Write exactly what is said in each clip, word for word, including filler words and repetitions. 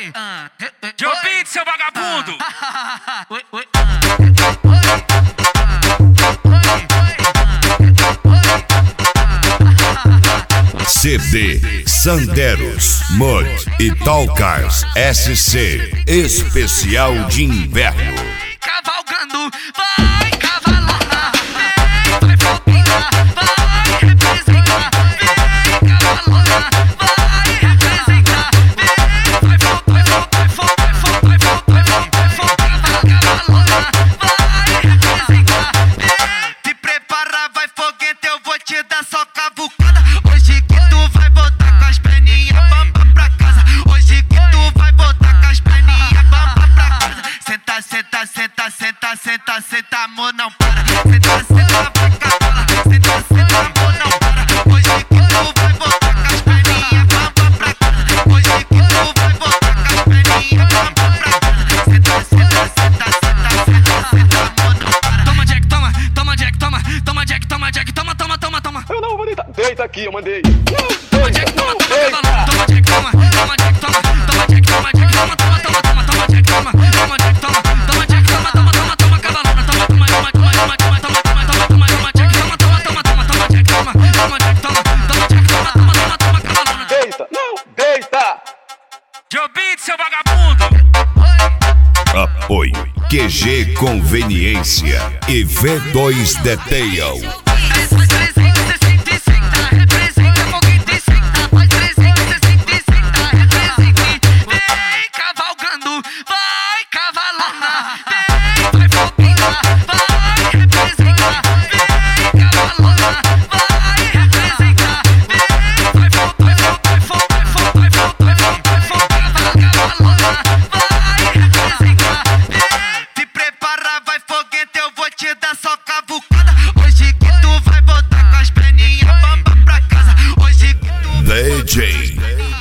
Oi, Joe Beat, seu vagabundo. oi, oi, C D Sandeiros, Mud e Talcars S C especial de inverno. cavalgando, vai cavalona, vem, vai foguinha, vai representar, vem cavalona, vai representar, vem, vai fogo, vai fogo, vai fogo, vai fogo, vai fogo, vai fogo, vai fogo, cavalona, vai representar, vem, te prepara, vai foguete, eu vou te dar só cavucada, hoje que tu vai voltar com as perninhas bamba pra casa, hoje que tu vai voltar com as perninhas bamba pra casa, senta, senta, senta, senta, senta, senta, amor, não para. Senta, senta, vai cavalo. Senta, senta, amor, não para. Hoje que tu vai voltar com as perninhas bamba pra casa. Hoje que tu vai voltar com as perninhas bamba pra casa. Senta, senta, senta, senta, senta, senta, amor, não para. Toma, Jack, toma, toma, Jack, toma, toma, Jack, toma, Jack, toma, toma, toma, toma. Eu não vou deitar. Deita aqui, eu mandei. Toma, Jack, toma, toma, cavalona. Toma, Jack, toma, toma, Jack, toma, toma, Jack, toma, Jack, toma, toma, toma, toma, toma, Jack, toma, toma, Jack, toma, toma, Jack, toma, toma, toma, toma, cavalona, toma, toma, toma, toma, toma, toma, toma, toma, toma, toma, Jack, toma, toma, toma, toma, toma, Jack, toma, toma, Jack, toma, toma, Jack, toma, toma, toma, toma, cavalona. Deita, não, deita. Joe Beat, seu vagabundo. Apoio Q G Conveniência e V dois Detail. Faz trezentos e sessenta e senta, representa foguete e senta. Faz trezentos e sessenta e senta, representa. Vem cavalgando, vai cavalona. Vem, vai foguinha, vai representar. Vem cavalona, vai representar. Vem, vai fogo, vai fogo, vai fogo, vai fogo, vai fogo, vai fogo, vai fogo, cavalona, vai representar. Vem, te prepara, vai foguete, eu vou te dar só cavucada. Hoje que tu vai voltar com as perninhas bamba pra casa. Hoje que tu D J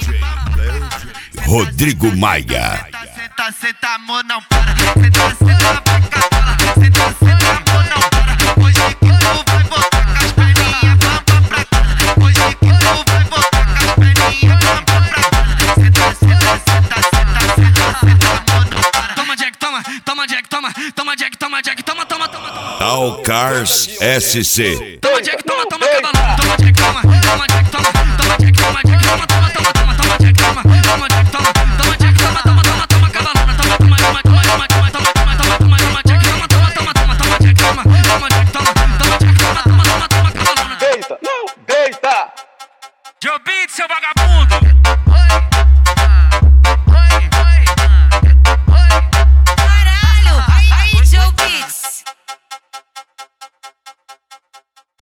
Rodrigo Maia. senta, senta, amor, não para. Senta, senta, vai cavala. Senta, senta, amor, não para. Hoje que tu vai voltar com as perninhas bamba pra casa. Hoje que tu vai voltar com as perninhas bamba pra casa. Senta, senta, senta, senta, senta, senta, amor, não para. Toma, Jack, toma, toma, Jack, toma, toma, Jack, toma, Jack, toma, toma, toma, toma. Talcars S C. Toma, Jack, toma, toma, cavalona. Toma, Jack, toma, toma, Jack, toma, toma, Jack, toma, Jack, toma, toma, toma, toma, toma, Jack, toma, toma, Jack, toma, toma, Jack, toma, toma, toma, toma, cavalona. Toma, toma, toma, toma, toma, toma, toma, toma, toma, toma, toma, Jack, toma, toma, toma, toma, toma, Jack, toma, toma, Jack, toma, toma, Jack, toma, toma, toma, toma, cavalona. Deita, não, deita. Joe Beat, seu vagabundo. Oi,